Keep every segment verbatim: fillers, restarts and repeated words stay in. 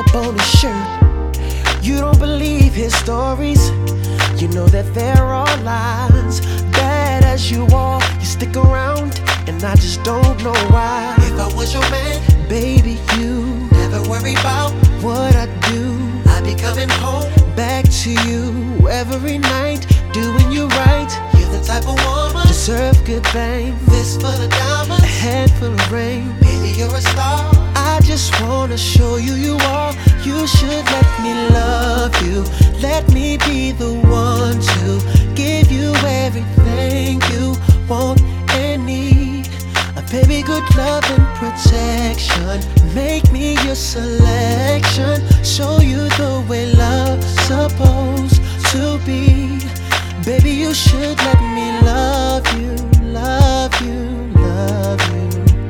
up on his shirt. You don't believe his stories. You know that there are lies. Bad as you are, you stick around, and I just don't know why. If I was your man, baby, you never worry about what I do. I'd be coming home back to you every night, doing you right. You're the type of woman deserve good things. Fist full of diamonds, a head full of rain. Baby, you're a star. I just wanna show you you are. You should let me love you. Let me be the one to give you everything you want and need. A baby, good love and protection. Make me your selection. Show you the way love's supposed to be. Baby, you should let me love you, love you, love you,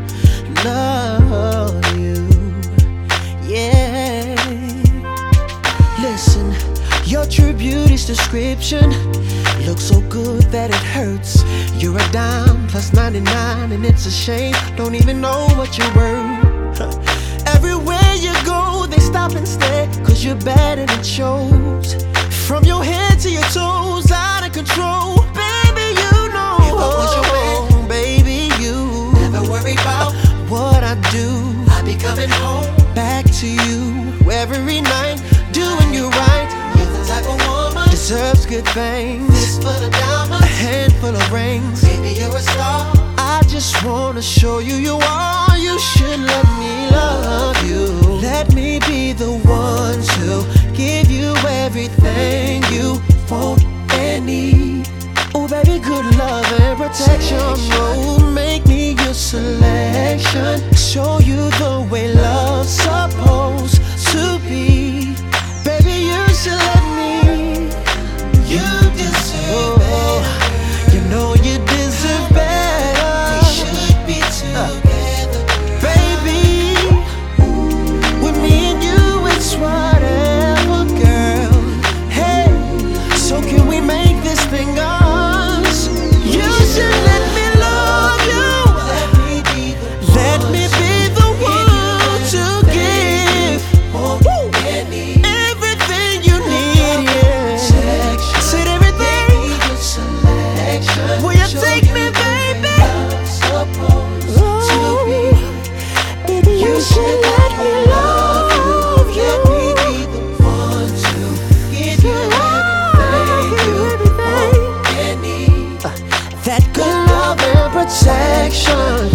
love you, yeah. Listen, your true beauty's description looks so good that it hurts. You're a dime plus ninety-nine, and it's a shame. Don't even know what you're worth. Everywhere you go, they stop and stare, cause you're bad and it shows. From your head to your toes, out of control. Baby, you know. If I was your man, baby, you never worry about what I do. I'd be coming home back to you every night, doing you right. You're the type of woman deserves good things. Fist full of diamonds, a handful of rings. Baby, you're a star. I just wanna show you you are. You should let me love you. Let me be the one to give you everything you want and need. Oh baby, good love and protection. Oh, make me your selection. Show you the way love's supposed to be. Baby, you should let me. You deserve oh, better. You know you deserve better. We should be together, baby. With me and you, it's whatever, girl. Hey, so can we make this thing us? You should let me love you. Let me be the Let me be the one to give Woo. everything you need, yeah. Said everything. Your selection. Will you Show take you me, the way baby? love's supposed to be. Baby, you should let me love you. Let me be the one to give you everything you want and need. That good love and protection.